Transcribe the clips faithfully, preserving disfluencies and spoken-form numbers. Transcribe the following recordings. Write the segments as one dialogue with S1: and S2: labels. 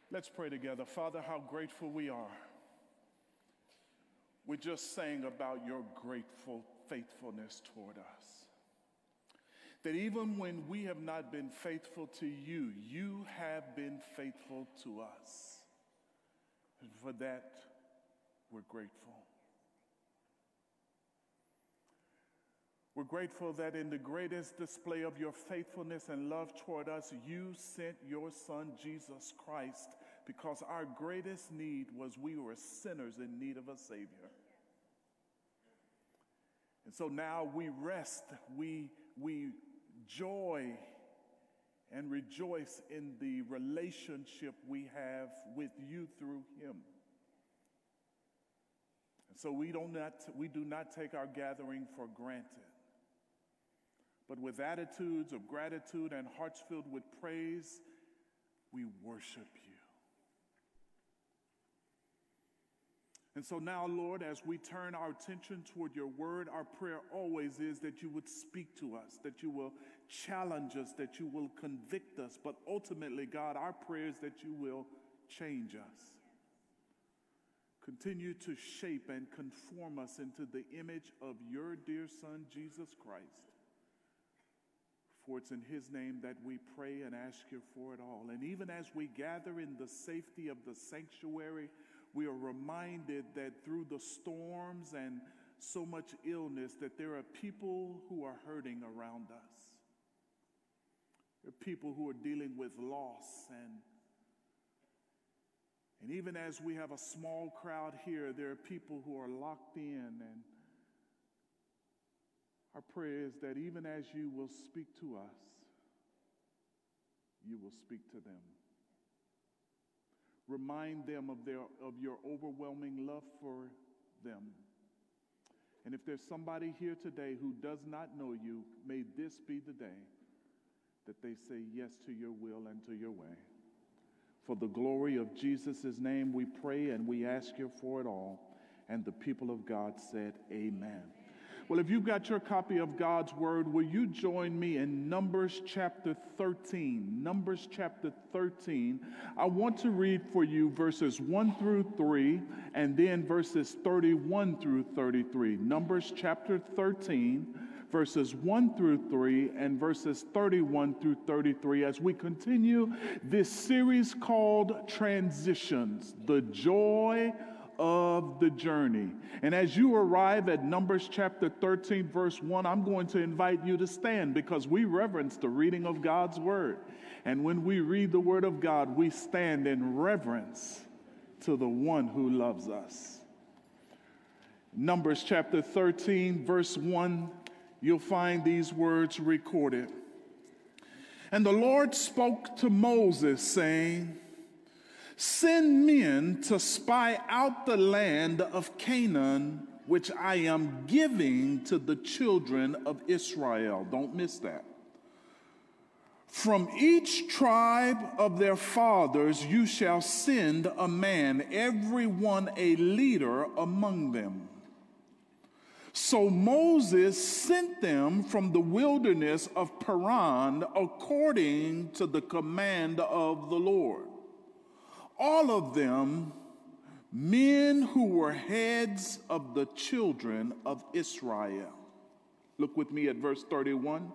S1: Let's pray together. Father, how grateful we are. We just sang about your grateful faithfulness toward us. That even when we have not been faithful to you, you have been faithful to us. And for that, we're grateful. We're grateful that in the greatest display of your faithfulness and love toward us, you sent your Son, Jesus Christ, because our greatest need was we were sinners in need of a Savior. And so now we rest, we, we joy and rejoice in the relationship we have with you through him. And so we, don't not, we do not take our gathering for granted. But with attitudes of gratitude and hearts filled with praise, we worship you. And so now, Lord, as we turn our attention toward your word, our prayer always is that you would speak to us, that you will challenge us, that you will convict us. But ultimately, God, our prayer is that you will change us. Continue to shape and conform us into the image of your dear Son, Jesus Christ. For it's in his name that we pray and ask you for it all. And even as we gather in the safety of the sanctuary, we are reminded that through the storms and so much illness, that there are people who are hurting around us. There are people who are dealing with loss. And, and even as we have a small crowd here, there are people who are locked in. And our prayer is that even as you will speak to us, you will speak to them. Remind them of their of your overwhelming love for them. And if there's somebody here today who does not know you, may this be the day that they say yes to your will and to your way. For the glory of Jesus' name we pray and we ask you for it all. And the people of God said, amen. Well, if you've got your copy of God's Word, will you join me in Numbers chapter thirteen? Numbers chapter thirteen. I want to read for you verses one through three and then verses thirty-one through thirty-three. Numbers chapter thirteen, verses one through three and verses thirty-one through thirty-three as we continue this series called Transitions, the Joy of the Journey. And as you arrive at Numbers chapter thirteen, verse one, I'm going to invite you to stand because we reverence the reading of God's word. And when we read the word of God, we stand in reverence to the one who loves us. Numbers chapter thirteen, verse one, you'll find these words recorded. And the Lord spoke to Moses, saying, send men to spy out the land of Canaan, which I am giving to the children of Israel. Don't miss that. From each tribe of their fathers you shall send a man, every one a leader among them. So Moses sent them from the wilderness of Paran according to the command of the Lord. All of them men who were heads of the children of Israel. Look with me at verse thirty-one.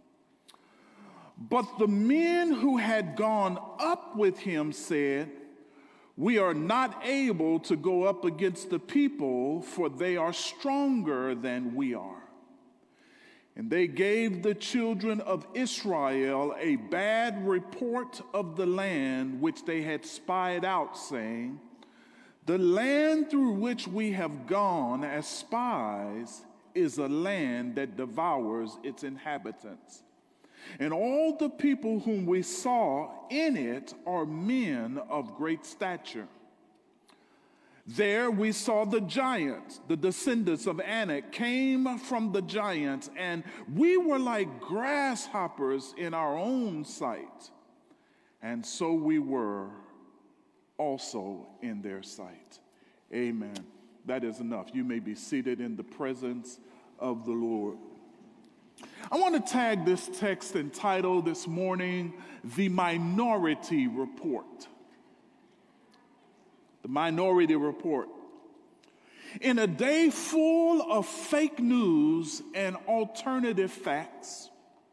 S1: But the men who had gone up with him said, we are not able to go up against the people, for they are stronger than we are. And they gave the children of Israel a bad report of the land which they had spied out, saying, the land through which we have gone as spies is a land that devours its inhabitants. And all the people whom we saw in it are men of great stature. There we saw the giants, the descendants of Anak, came from the giants, and we were like grasshoppers in our own sight. And so we were also in their sight. Amen. That is enough. You may be seated in the presence of the Lord. I want to tag this text entitled this morning, The Minority Report. The Minority Report. In a day full of fake news and alternative facts,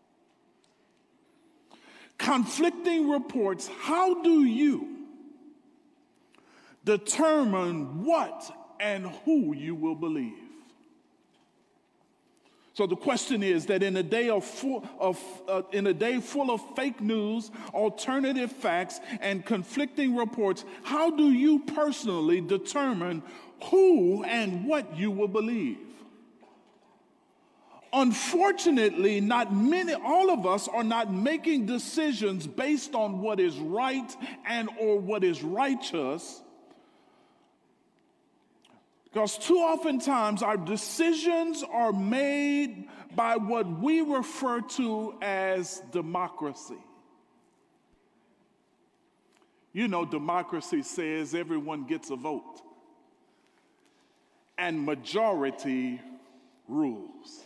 S1: conflicting reports, how do you determine what and who you will believe? So the question is that in a day of full of uh, in a day full of fake news, alternative facts, and conflicting reports, how do you personally determine who and what you will believe? Unfortunately, not many, all of us are not making decisions based on what is right and or what is righteous. Because too often times our decisions are made by what we refer to as democracy. You know, democracy says everyone gets a vote, and majority rules.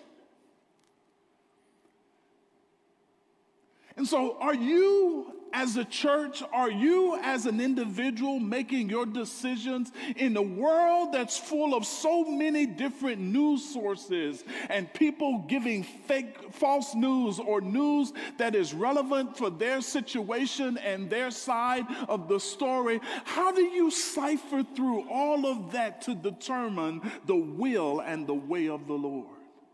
S1: And so are you as a church, are you as an individual making your decisions in a world that's full of so many different news sources and people giving fake, false news or news that is relevant for their situation and their side of the story? How do you cipher through all of that to determine the will and the way of the Lord?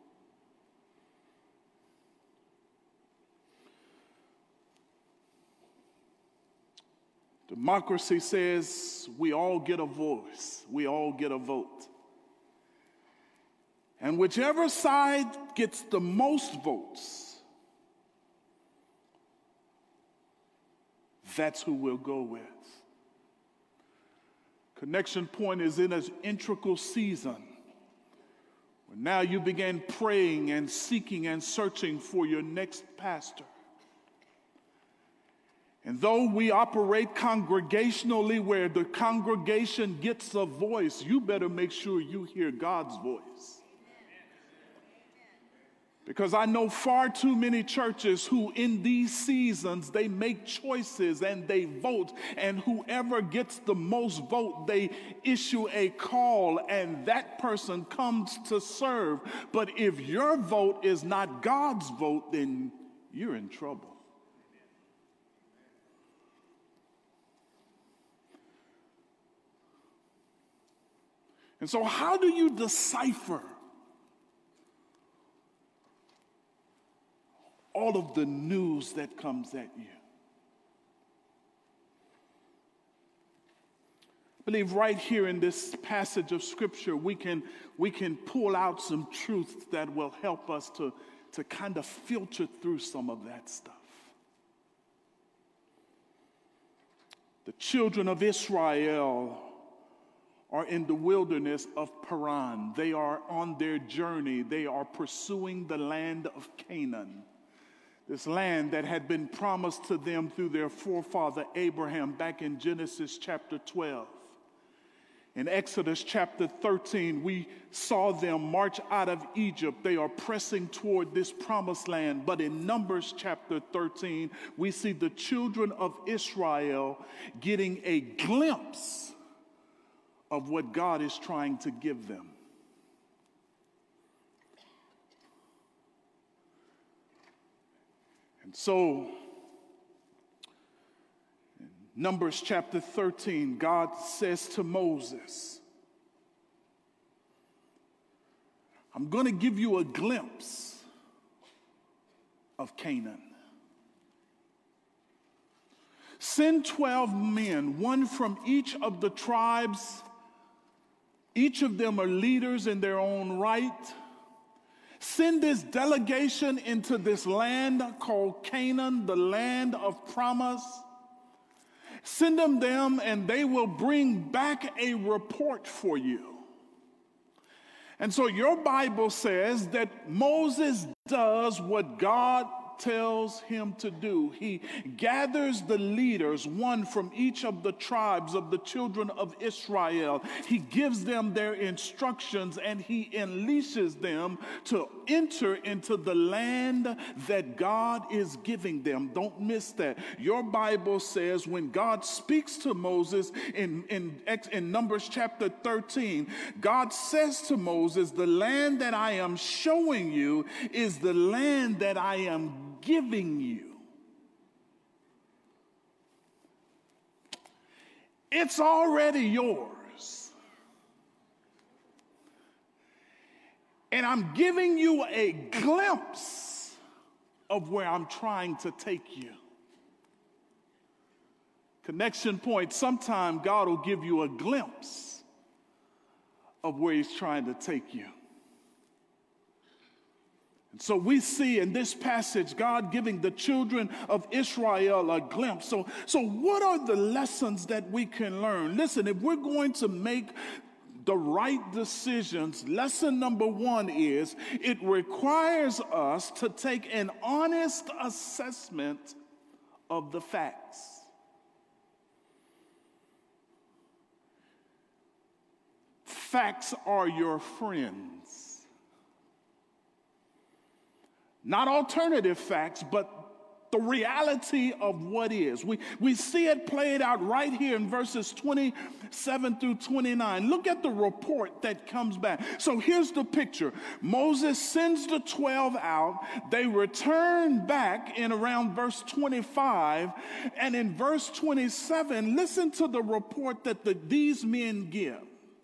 S1: Democracy says we all get a voice, we all get a vote. And whichever side gets the most votes, that's who we'll go with. Connection Point is in an integral season where now you begin praying and seeking and searching for your next pastor. And though we operate congregationally where the congregation gets a voice, you better make sure you hear God's voice. Because I know far too many churches who in these seasons, they make choices and they vote, and whoever gets the most vote, they issue a call and that person comes to serve. But if your vote is not God's vote, then you're in trouble. And so how do you decipher all of the news that comes at you? I believe right here in this passage of Scripture, we can, we can pull out some truths that will help us to, to kind of filter through some of that stuff. The children of Israel are in the wilderness of Paran. They are on their journey. They are pursuing the land of Canaan, this land that had been promised to them through their forefather Abraham back in Genesis chapter twelve. In Exodus chapter thirteen, we saw them march out of Egypt. They are pressing toward this promised land. But in Numbers chapter thirteen, we see the children of Israel getting a glimpse of what God is trying to give them. And so, in Numbers chapter thirteen, God says to Moses, I'm going to give you a glimpse of Canaan. Send twelve men, one from each of the tribes. Each of them are leaders in their own right. Send this delegation into this land called Canaan, the land of promise. Send them them and they will bring back a report for you. And so your Bible says that Moses does what God tells him to do. He gathers the leaders, one from each of the tribes of the children of Israel. He gives them their instructions and he unleashes them to enter into the land that God is giving them. Don't miss that. Your Bible says when God speaks to Moses in, in, in Numbers chapter thirteen, God says to Moses, the land that I am showing you is the land that I am giving you. It's already yours. And I'm giving you a glimpse of where I'm trying to take you. Connection point, sometime God will give you a glimpse of where he's trying to take you. And so we see in this passage God giving the children of Israel a glimpse. So, so what are the lessons that we can learn? Listen, if we're going to make the right decisions, lesson number one is it requires us to take an honest assessment of the facts. Facts are your friends. Not alternative facts, but the reality of what is. We, we see it played out right here in verses twenty-seven through twenty-nine. Look at the report that comes back. So here's the picture. Moses sends the twelve out. They return back in around verse twenty-five. And in verse twenty-seven, listen to the report that the, these men give.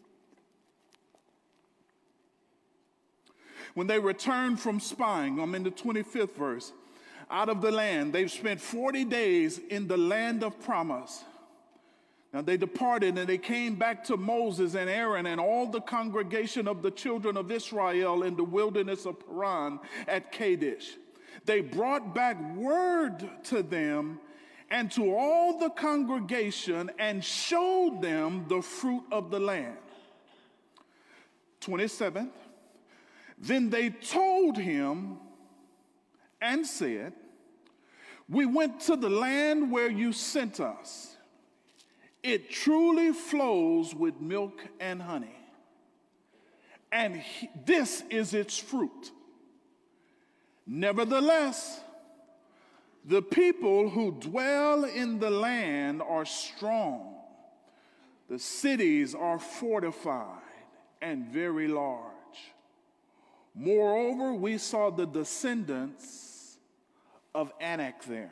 S1: When they returned from spying, I'm in the twenty-fifth verse, out of the land, they've spent forty days in the land of promise. Now they departed and they came back to Moses and Aaron and all the congregation of the children of Israel in the wilderness of Paran at Kadesh. They brought back word to them and to all the congregation and showed them the fruit of the land. twenty-seventh. Then they told him and said, we went to the land where you sent us. It truly flows with milk and honey. And he, this is its fruit. Nevertheless, the people who dwell in the land are strong. The cities are fortified and very large. Moreover, we saw the descendants of Anak there.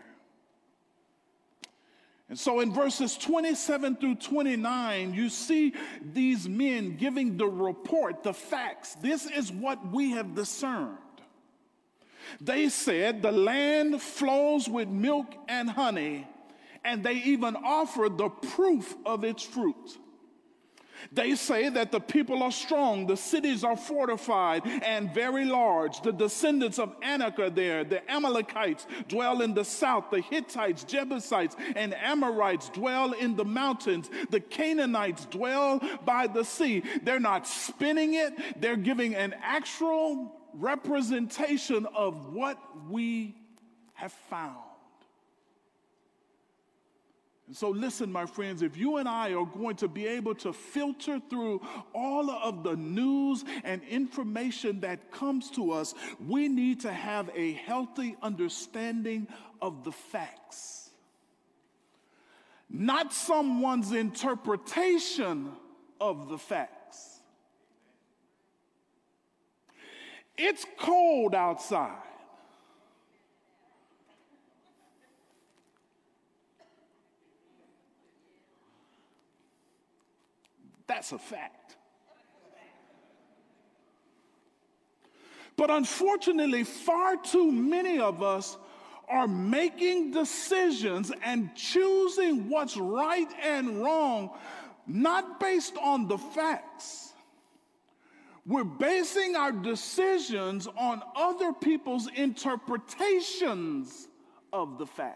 S1: And so in verses twenty-seven through twenty-nine, you see these men giving the report, the facts. This is what we have discerned. They said the land flows with milk and honey, and they even offered the proof of its fruit. They say that the people are strong, the cities are fortified and very large. The descendants of Anak are there. The Amalekites dwell in the south. The Hittites, Jebusites, and Amorites dwell in the mountains. The Canaanites dwell by the sea. They're not spinning it. They're giving an actual representation of what we have found. So listen, my friends, if you and I are going to be able to filter through all of the news and information that comes to us, we need to have a healthy understanding of the facts. Not someone's interpretation of the facts. It's cold outside. That's a fact. But unfortunately, far too many of us are making decisions and choosing what's right and wrong, not based on the facts. We're basing our decisions on other people's interpretations of the facts.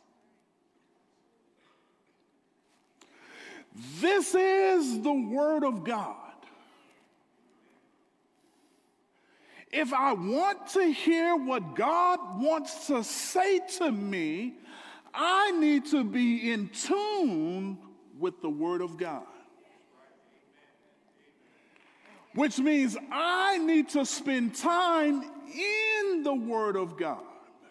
S1: This is the Word of God. If I want to hear what God wants to say to me, I need to be in tune with the Word of God. Which means I need to spend time in the Word of God.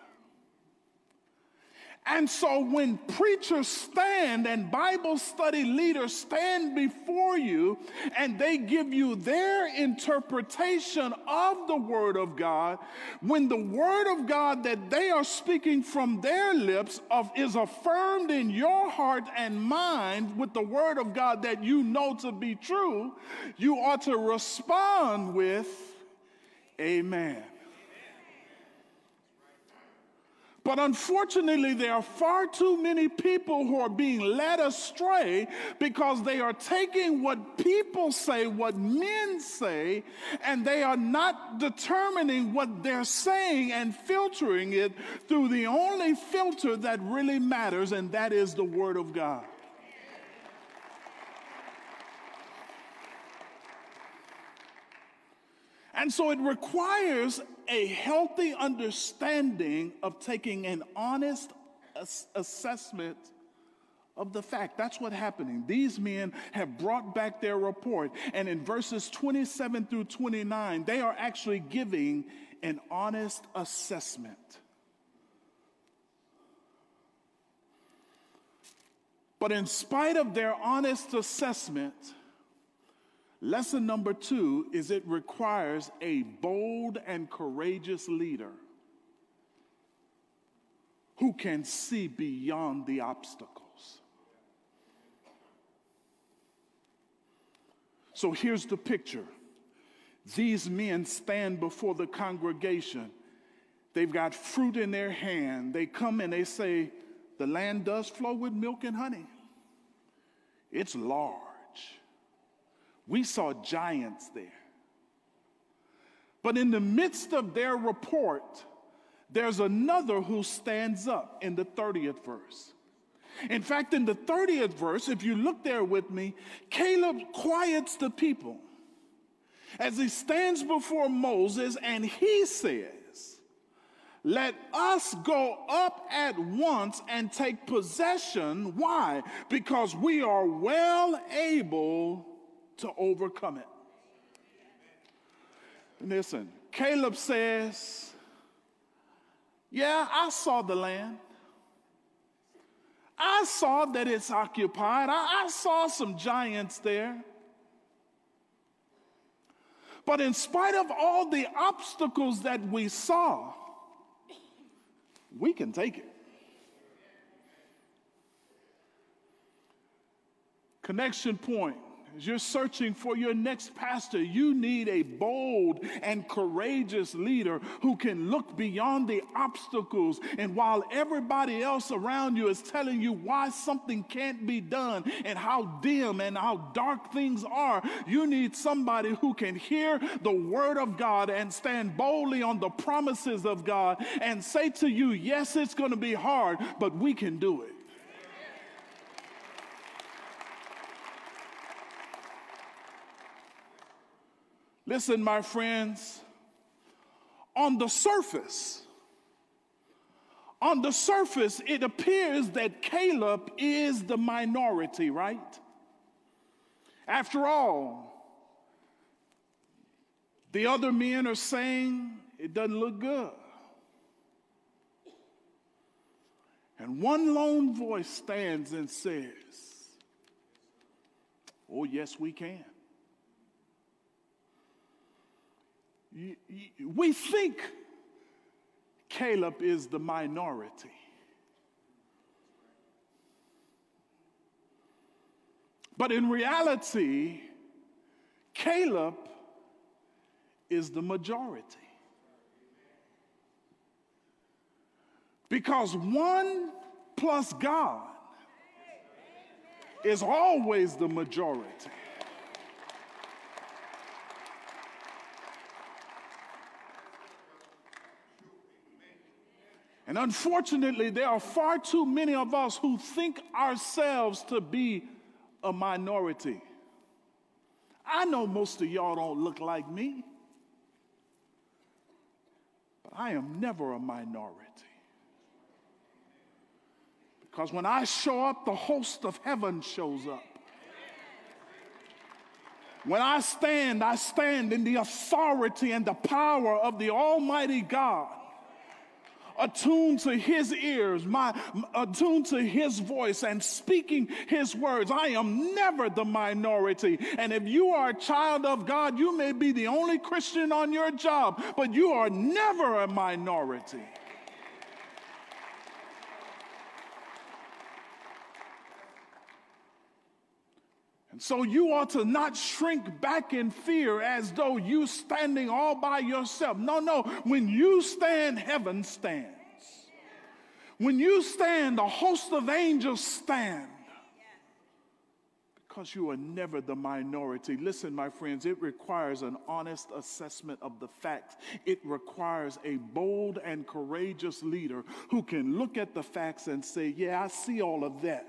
S1: And so when preachers stand and Bible study leaders stand before you and they give you their interpretation of the Word of God, when the Word of God that they are speaking from their lips of, is affirmed in your heart and mind with the Word of God that you know to be true, you ought to respond with, amen. But unfortunately, there are far too many people who are being led astray because they are taking what people say, what men say, and they are not determining what they're saying and filtering it through the only filter that really matters, and that is the Word of God. And so it requires a healthy understanding of taking an honest ass- assessment of the fact. That's what's happening. These men have brought back their report. And in verses twenty-seven through twenty-nine, they are actually giving an honest assessment. But in spite of their honest assessment, lesson number two is it requires a bold and courageous leader who can see beyond the obstacles. So here's the picture. These men stand before the congregation. They've got fruit in their hand. They come and they say, the land does flow with milk and honey. It's large. We saw giants there. But in the midst of their report, there's another who stands up in the thirtieth verse. In fact, in the thirtieth verse, if you look there with me, Caleb quiets the people as he stands before Moses and he says, let us go up at once and take possession. Why? Because we are well able to overcome it. Listen, Caleb says, yeah, I saw the land. I saw that it's occupied. I, I saw some giants there. But in spite of all the obstacles that we saw, we can take it. Connection point. As you're searching for your next pastor, you need a bold and courageous leader who can look beyond the obstacles. And while everybody else around you is telling you why something can't be done and how dim and how dark things are, you need somebody who can hear the word of God and stand boldly on the promises of God and say to you, yes, it's going to be hard, but we can do it. Listen, my friends, on the surface, on the surface, it appears that Caleb is the minority, right? After all, the other men are saying it doesn't look good. And one lone voice stands and says, oh, yes, we can. We think Caleb is the minority. But in reality, Caleb is the majority. Because one plus God is always the majority. And unfortunately, there are far too many of us who think ourselves to be a minority. I know most of y'all don't look like me. But I am never a minority. Because when I show up, the host of heaven shows up. When I stand, I stand in the authority and the power of the Almighty God, attuned to his ears, my, attuned to his voice and speaking his words. I am never the minority. And if you are a child of God, you may be the only Christian on your job, but you are never a minority. So you ought to not shrink back in fear as though you standing all by yourself. No, no. When you stand, heaven stands. When you stand, a host of angels stand. Because you are never the minority. Listen, my friends, it requires an honest assessment of the facts. It requires a bold and courageous leader who can look at the facts and say, yeah, I see all of that.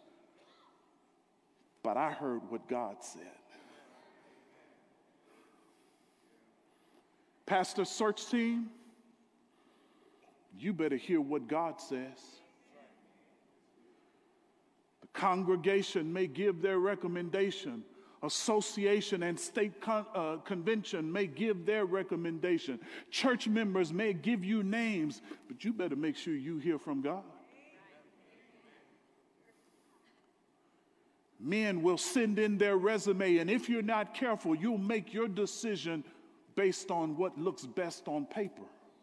S1: But I heard what God said. Pastor, search team, you better hear what God says. The congregation may give their recommendation. Association and state con- uh, convention may give their recommendation. Church members may give you names, but you better make sure you hear from God. Men will send in their resume, and if you're not careful, you'll make your decision based on what looks best on paper.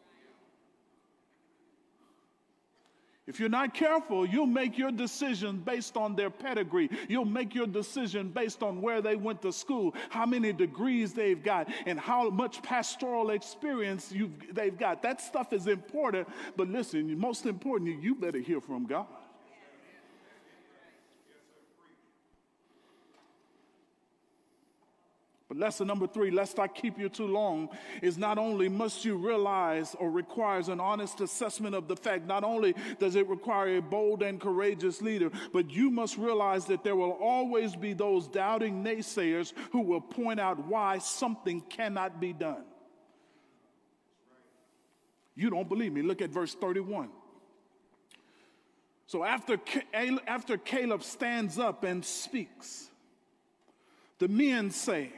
S1: If you're not careful, you'll make your decision based on their pedigree. You'll make your decision based on where they went to school, how many degrees they've got, and how much pastoral experience you've, they've got. That stuff is important, but listen, most importantly, you better hear from God. But lesson number three, lest I keep you too long, is not only must you realize or requires an honest assessment of the fact, not only does it require a bold and courageous leader, but you must realize that there will always be those doubting naysayers who will point out why something cannot be done. You don't believe me? Look at verse thirty-one. So after, after Caleb stands up and speaks, the men say,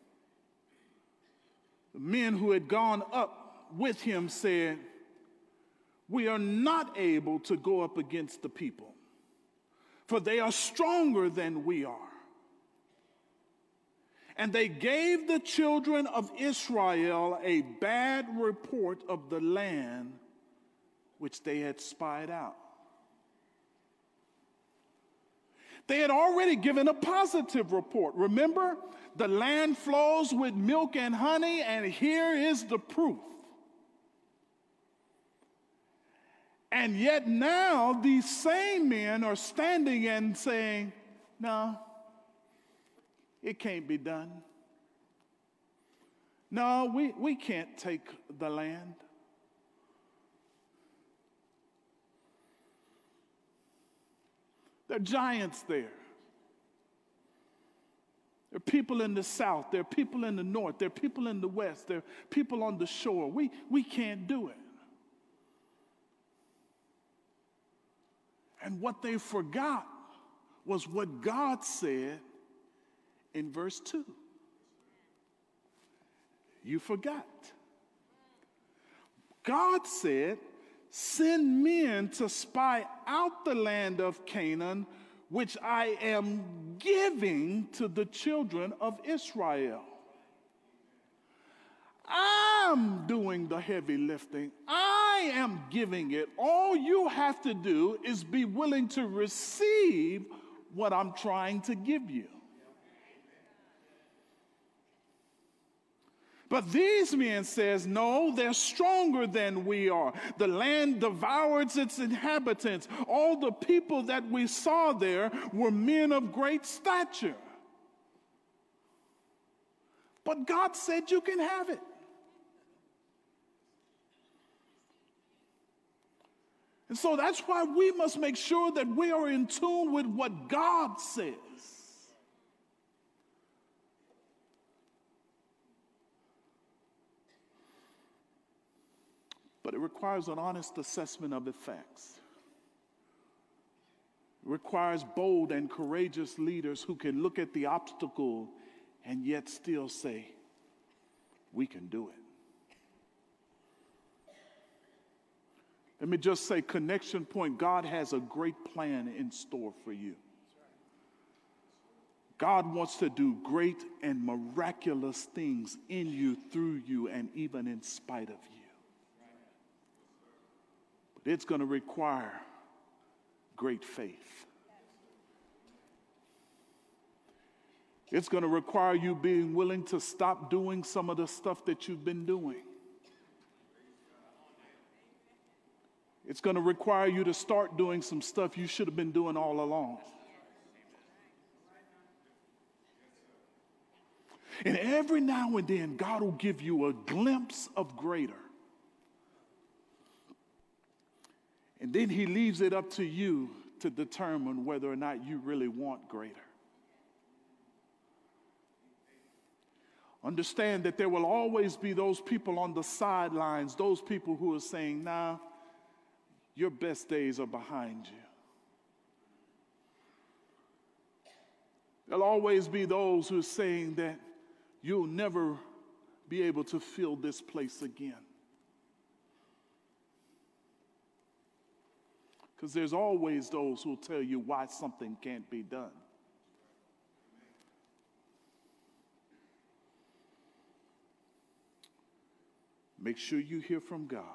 S1: the men who had gone up with him said, we are not able to go up against the people, for they are stronger than we are. And they gave the children of Israel a bad report of the land which they had spied out. They had already given a positive report. Remember, the land flows with milk and honey, and here is the proof. And yet now these same men are standing and saying, no, it can't be done. No, we, we can't take the land. There are giants there. There are people in the south. There are people in the north. There are people in the west. There are people on the shore. We, we can't do it. And what they forgot was what God said in verse two. You forgot. God said, send men to spy out the land of Canaan, which I am giving to the children of Israel. I'm doing the heavy lifting. I am giving it. All you have to do is be willing to receive what I'm trying to give you. But these men says, no, they're stronger than we are. The land devours its inhabitants. All the people that we saw there were men of great stature. But God said you can have it. And so that's why we must make sure that we are in tune with what God says. But it requires an honest assessment of the facts. It requires bold and courageous leaders who can look at the obstacle and yet still say, we can do it. Let me just say, Connection Point, God has a great plan in store for you. God wants to do great and miraculous things in you, through you, and even in spite of you. But it's going to require great faith. It's going to require you being willing to stop doing some of the stuff that you've been doing. It's going to require you to start doing some stuff you should have been doing all along. And every now and then, God will give you a glimpse of greater. And then he leaves it up to you to determine whether or not you really want greater. Understand that there will always be those people on the sidelines, those people who are saying, nah, your best days are behind you. There'll always be those who are saying that you'll never be able to fill this place again. Because there's always those who will tell you why something can't be done. Make sure you hear from God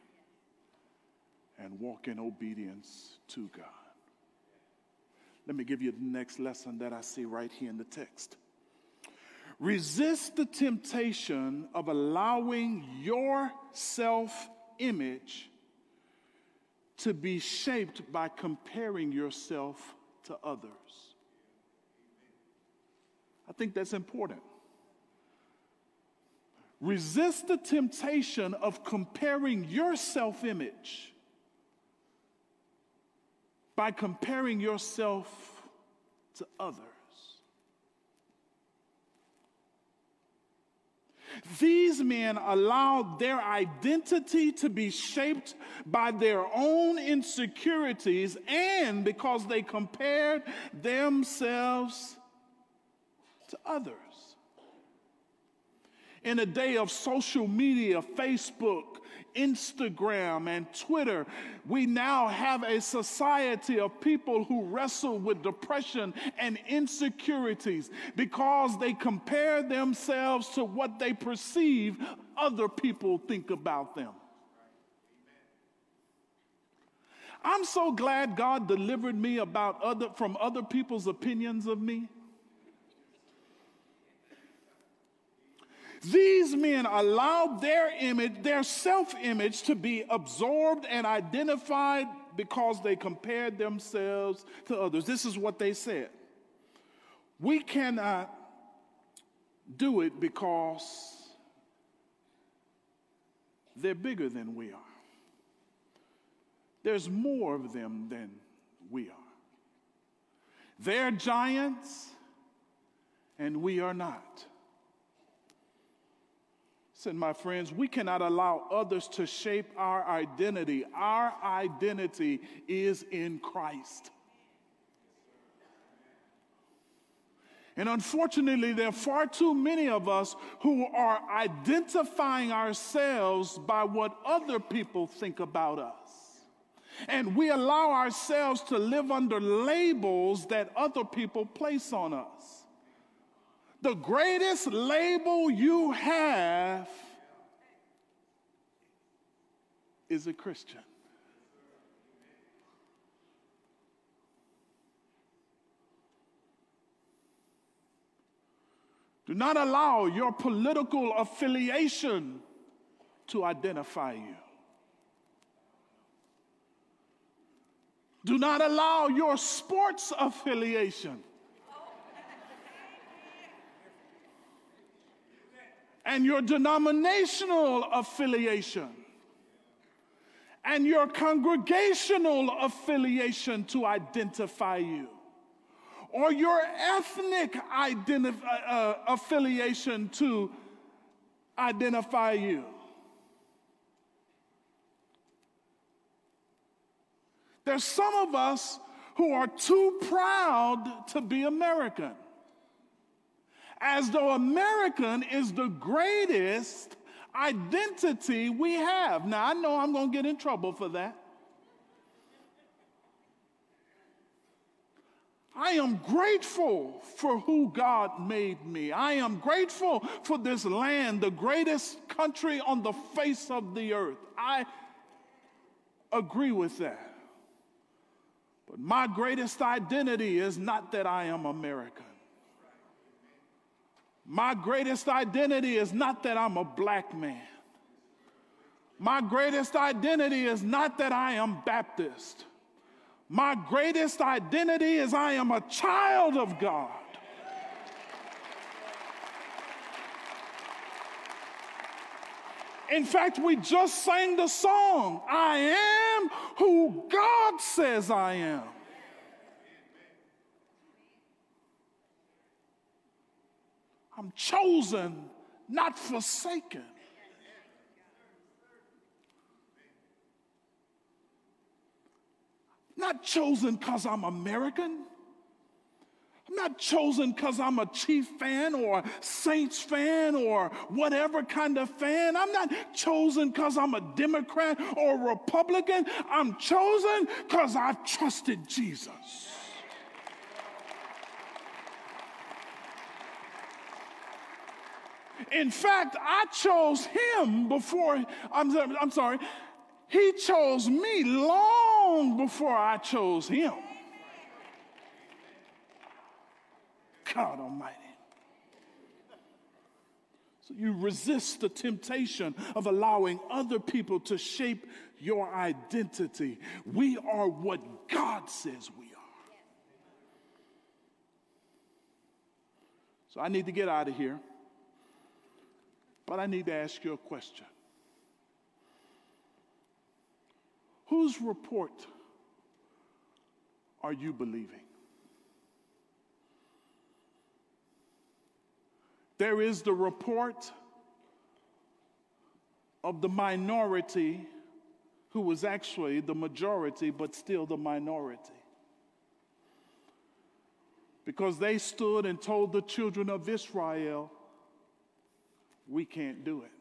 S1: and walk in obedience to God. Let me give you the next lesson that I see right here in the text. Resist the temptation of allowing your self-image to be shaped by comparing yourself to others. I think that's important. Resist the temptation of comparing your self-image by comparing yourself to others. These men allowed their identity to be shaped by their own insecurities, and because they compared themselves to others. In a day of social media, Facebook, Instagram, and Twitter, we now have a society of people who wrestle with depression and insecurities because they compare themselves to what they perceive other people think about them. I'm so glad God delivered me about other, from other people's opinions of me. These men allowed their image, their self-image, to be absorbed and identified because they compared themselves to others. This is what they said. We cannot do it because they're bigger than we are. There's more of them than we are. They're giants, and we are not. Listen, my friends, we cannot allow others to shape our identity. Our identity is in Christ. And unfortunately, there are far too many of us who are identifying ourselves by what other people think about us. And we allow ourselves to live under labels that other people place on us. The greatest label you have is a Christian. Do not allow your political affiliation to identify you. Do not allow your sports affiliation and your denominational affiliation and your congregational affiliation to identify you, or your ethnic identif- uh, affiliation to identify you. There's some of us who are too proud to be American, as though American is the greatest identity we have. Now, I know I'm going to get in trouble for that. I am grateful for who God made me. I am grateful for this land, the greatest country on the face of the earth. I agree with that. But my greatest identity is not that I am American. My greatest identity is not that I'm a black man. My greatest identity is not that I am Baptist. My greatest identity is I am a child of God. In fact, we just sang the song, I am who God says I am. I'm chosen, not forsaken. Not chosen because I'm American. I'm not chosen because I'm a Chief fan or a Saints fan or whatever kind of fan. I'm not chosen because I'm a Democrat or a Republican. I'm chosen because I've trusted Jesus. In fact, I chose him before, I'm, I'm sorry, he chose me long before I chose him. God Almighty. So you resist the temptation of allowing other people to shape your identity. We are what God says we are. So I need to get out of here, but I need to ask you a question. Whose report are you believing? There is the report of the minority who was actually the majority, but still the minority. Because they stood and told the children of Israel, we can't do it.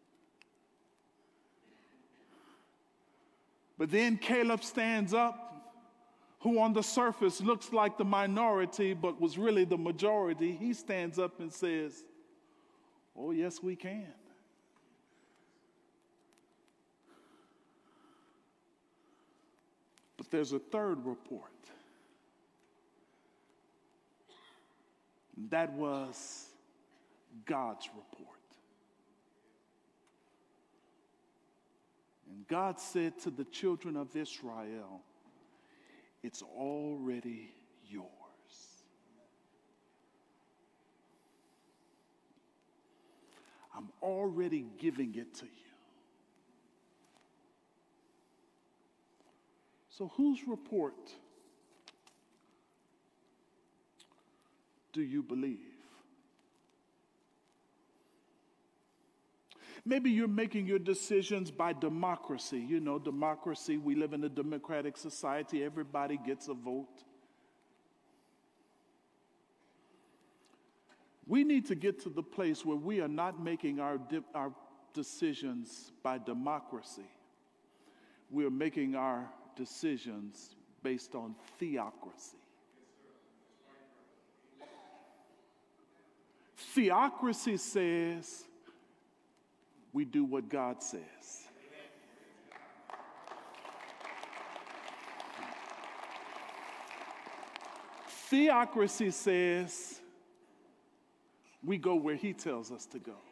S1: But then Caleb stands up, who on the surface looks like the minority, but was really the majority. He stands up and says, oh, yes, we can. But there's a third report. That was God's report. And God said to the children of Israel, it's already yours. I'm already giving it to you. So whose report do you believe? Maybe you're making your decisions by democracy. You know, democracy, we live in a democratic society. Everybody gets a vote. We need to get to the place where we are not making our, de- our decisions by democracy. We are making our decisions based on theocracy. Theocracy says we do what God says. Theocracy says we go where he tells us to go.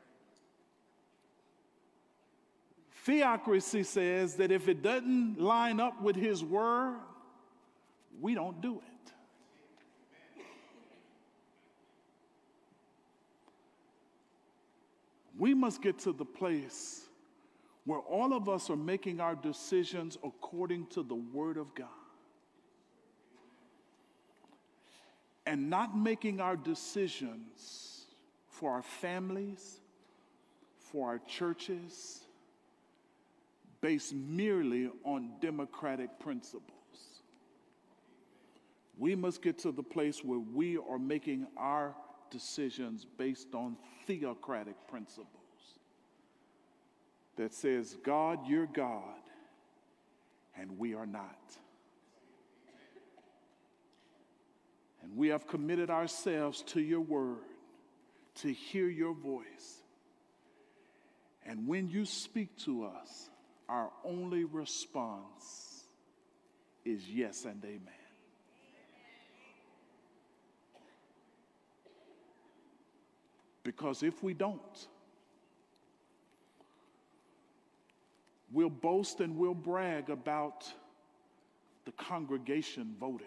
S1: Theocracy says that if it doesn't line up with his word, we don't do it. We must get to the place where all of us are making our decisions according to the Word of God. And not making our decisions for our families, for our churches, based merely on democratic principles. We must get to the place where we are making our decisions based on theocratic principles that says, God, you're God, and we are not. And we have committed ourselves to your word, to hear your voice. And when you speak to us, our only response is yes and amen. Because if we don't, we'll boast and we'll brag about the congregation voted.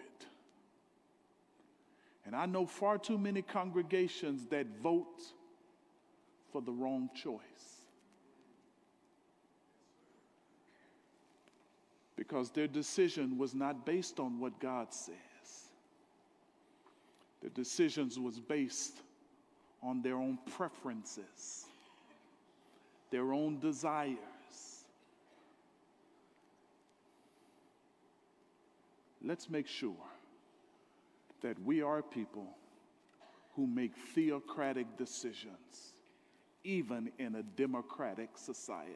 S1: And I know far too many congregations that vote for the wrong choice. Because their decision was not based on what God says. Their decisions was based on their own preferences, their own desires. Let's make sure that we are people who make theocratic decisions, even in a democratic society.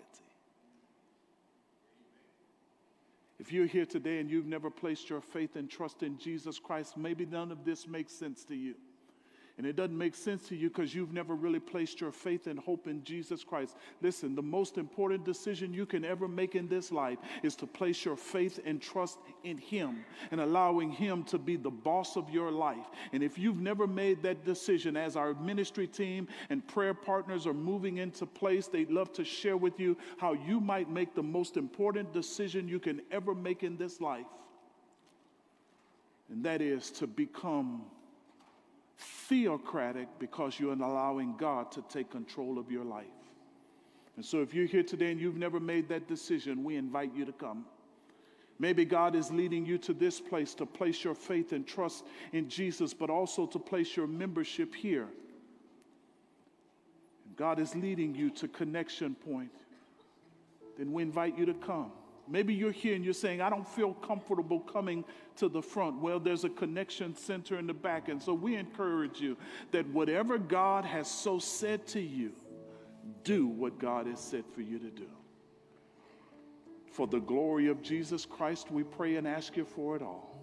S1: If you're here today and you've never placed your faith and trust in Jesus Christ, maybe none of this makes sense to you. And it doesn't make sense to you because you've never really placed your faith and hope in Jesus Christ. Listen, the most important decision you can ever make in this life is to place your faith and trust in Him and allowing Him to be the boss of your life. And if you've never made that decision, as our ministry team and prayer partners are moving into place, they'd love to share with you how you might make the most important decision you can ever make in this life. And that is to become theocratic because you're allowing God to take control of your life. And so if you're here today and you've never made that decision, we invite you to come. Maybe God is leading you to this place to place your faith and trust in Jesus, but also to place your membership here. And God is leading you to Connection Point. Then we invite you to come. Maybe you're here and you're saying, I don't feel comfortable coming to the front. Well, there's a connection center in the back. And so we encourage you that whatever God has so said to you, do what God has said for you to do. For the glory of Jesus Christ, we pray and ask you for it all.